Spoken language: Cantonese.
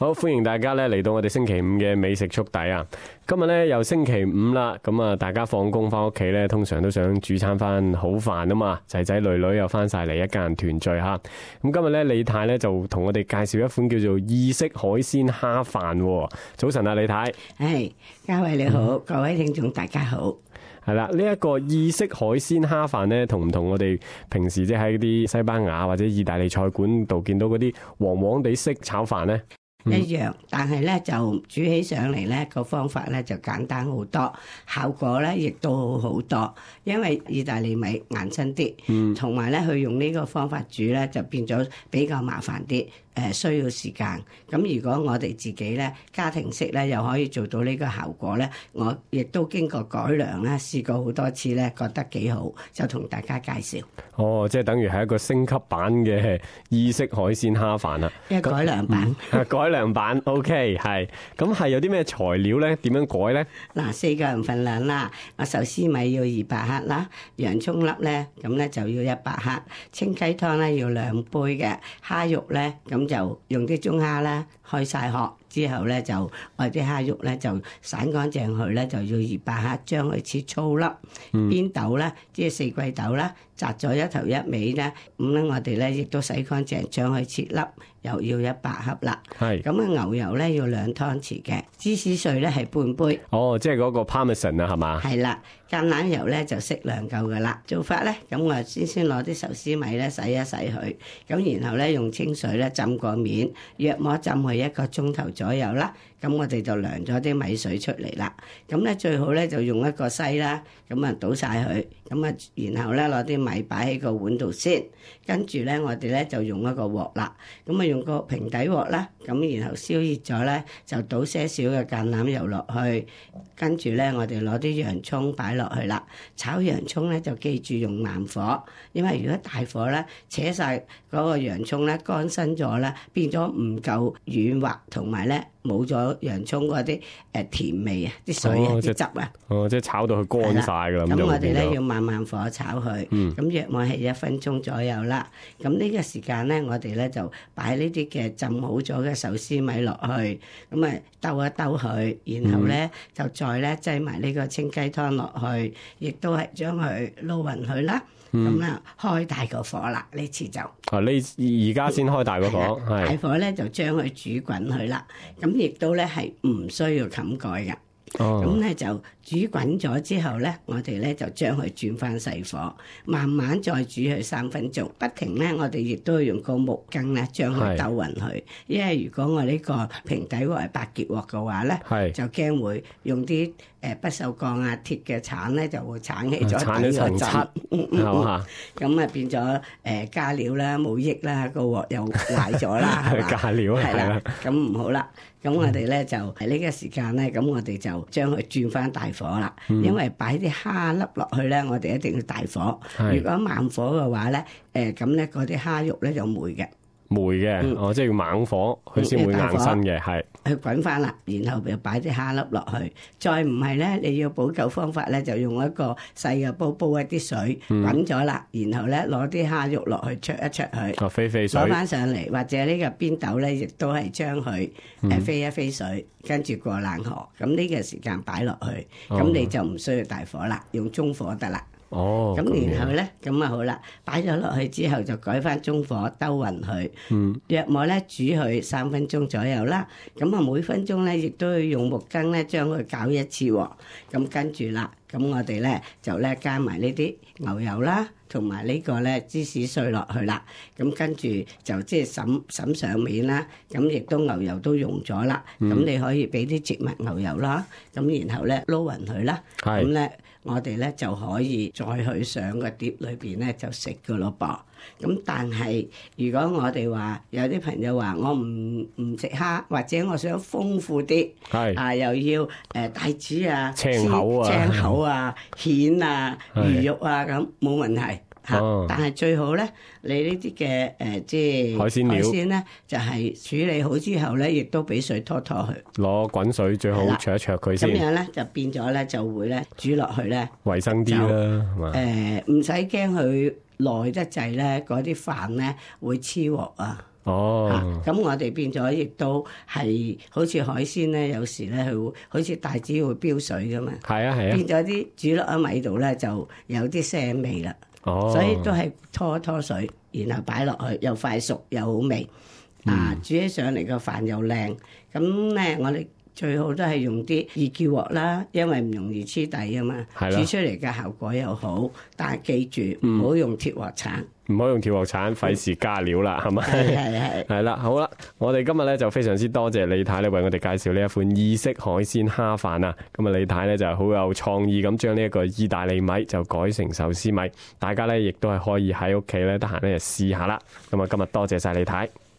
好，歡迎大家咧嚟到我哋星期五嘅美食速遞啊！今日咧又星期五啦，咁啊大家放工翻屋企咧，通常都想煮餐翻好飯啊嘛，仔仔女女又翻晒嚟，一家人團聚吓。咁今日咧李太咧就同我哋介紹一款叫做意式海鮮蝦飯。早晨啊，李太。 係，嘉偉你好，各位聽眾大家好。 係啦，呢一個意式海鮮蝦飯咧，同唔同我哋平時即係喺啲西班牙或者意大利菜館度見到嗰啲黃黃地式炒飯咧？ 一樣，但係咧就煮起上嚟咧個方法咧就簡單好多，效果咧亦都好好多。因為意大利米硬身啲，同埋咧佢用呢個方法煮咧就變咗比較麻煩啲，需要時間。咁如果我哋自己咧家庭式咧又可以做到呢個效果咧，我亦都經過改良啦，試過好多次咧，覺得幾好，就同大家介紹。 哦，即係等於係一個升級版嘅意式海鮮蝦飯啊！ 一個改良版， 改良版 OK 係。咁係有啲咩材料咧？點樣改咧？ 嗱，4個人份量啦，我壽司米要200克啦，洋葱粒咧咁咧就要100克，清雞湯咧要2杯嘅，蝦肉咧咁就用啲中蝦啦，開晒殼之後咧就我啲蝦肉咧就散乾淨佢咧就要200克，將佢切粗粒。邊豆咧即係四季豆啦，摘咗一頭一尾咧，咁咧我哋咧亦都洗乾淨，將佢切粒，又要100克啦。係咁啊，牛油咧要2湯匙嘅，芝士碎咧係半杯。 哦，即係嗰個 Parmesan 啊，係嘛？係啦，橄欖油咧就適量夠噶啦。做法咧，咁我先攞啲壽司米咧洗一洗佢，咁然後咧用清水咧浸個面，約莫浸佢1個鐘頭左右啦。咁我哋就涼咗啲米水出嚟啦。咁咧最好咧就用一個篩啦，咁啊倒晒佢，咁啊然後咧攞啲米擺喺個碗度先，跟住咧我哋咧就用一個鑊啦，咁啊用個平底鑊啦，咁然後燒熱咗咧就倒些少嘅橄欖油落去，跟住咧我哋攞啲洋葱擺落去啦。炒洋葱咧就記住用慢火，因為如果大火咧扯晒嗰個洋葱咧乾身咗咧，變咗唔夠軟滑，同埋咧冇咗洋葱嗰啲甜味啊，啲水啊，啲汁啊。 哦，即係炒到佢乾晒㗎啦。 咁我哋咧要慢慢火炒佢，咁約莫係1分鐘左右啦。咁呢個時間咧，我哋咧就擺呢啲嘅浸好咗嘅壽司米落去，咁啊兜一兜佢，然後咧就再咧擠埋呢個清雞湯落去，亦都係將佢撈勻佢啦。咁啦，開大個火啦，呢次就你而家先開大個火， 大火咧就將佢煮滾佢啦。咁亦都咧係唔需要冚蓋㗎。咁咧就煮滾咗之後咧，我哋咧就將佢轉翻細火，慢慢再煮佢3分鐘，不停咧。我哋亦都要用個木羹咧將佢兜勻佢，因為如果我呢個平底鑊係白傑鑊嘅話咧，就驚會用啲不鏽鋼啊鐵嘅鏟咧就會鏟起咗底個陣，咁啊變咗加料啦冇益啦，個鑊又壞咗啦，係嘛？ 加料係啦， 咁唔好啦。咁我哋咧就喺呢個時間咧，咁我哋就將佢轉翻大火啦。因為擺啲蝦粒落去咧，我哋一定要大火。如果慢火嘅話咧，咁咧嗰啲蝦肉咧就霉嘅。 霉嘅，即係要猛火，佢先會硬身嘅，係。 佢滾翻啦，然後又擺啲蝦粒落去。再唔係咧，你要補救方法咧，就用一個細嘅煲煲一啲水，滾咗啦，然後咧攞啲蝦肉落去焯一焯佢， 飛飛水， 攞翻上嚟，或者呢個邊豆咧，亦都係將佢飛一飛水，跟住過冷河。咁呢個時間擺落去，咁你就唔需要大火啦，用中火得啦。咁然後咧，咁啊好啦，擺咗落去之後就改翻中火兜勻佢，約莫咧煮佢3分鐘左右啦。咁啊每分鐘咧亦都要用木羹咧將佢攪一次喎。咁跟住啦，咁我哋咧就咧加埋呢啲牛油啦，同埋呢個咧芝士碎落去啦。咁跟住就即係揼上面啦。咁亦都牛油都溶咗啦。咁你可以俾啲植物牛油啦。咁然後咧撈勻佢啦。咁咧我哋咧就可以再去上個碟裏邊咧就食噶咯噃。咁但係如果我哋話有啲朋友話我唔食蝦，或者我想豐富啲，又要帶子啊、青口啊、蜆啊、魚肉啊咁冇問題嚇。但係最好咧，你呢啲嘅即係海鮮咧，就係處理好之後咧，亦都俾水拖拖佢， 攞滾水最好焯一焯佢先。 咁樣咧就變咗咧就會咧煮落去咧衞生啲啦，係嘛？ 唔使驚佢耐得滯咧，嗰啲飯咧會黐鑊啊。 哦， 咁我哋變咗亦都係好似海鮮咧，有時咧佢會好似帶子會飆水噶嘛。 係啊係啊。 變咗啲煮落喺米度咧，就有啲腥味啦。 哦， 所以都係拖一拖水，然後擺落去，又快熟又好味。煮起上嚟個飯又靚。咁咧，我哋最好都係用啲易叫鑊啦，因為唔容易黐底啊嘛。 係啦。 煮出嚟嘅效果又好，但係記住唔好用鐵鑊鏟。 唔好用鐵鑊鏟，費事加料啦，係咪？ 係。 係啦，好啦，我哋今日咧就非常之多謝李太咧為我哋介紹呢一款意式海鮮蝦飯啊！咁啊，李太咧就好有創意咁將呢一個意大利米就改成壽司米，大家咧亦都係可以喺屋企咧得閒咧就試下啦。咁啊，今日多謝晒李太。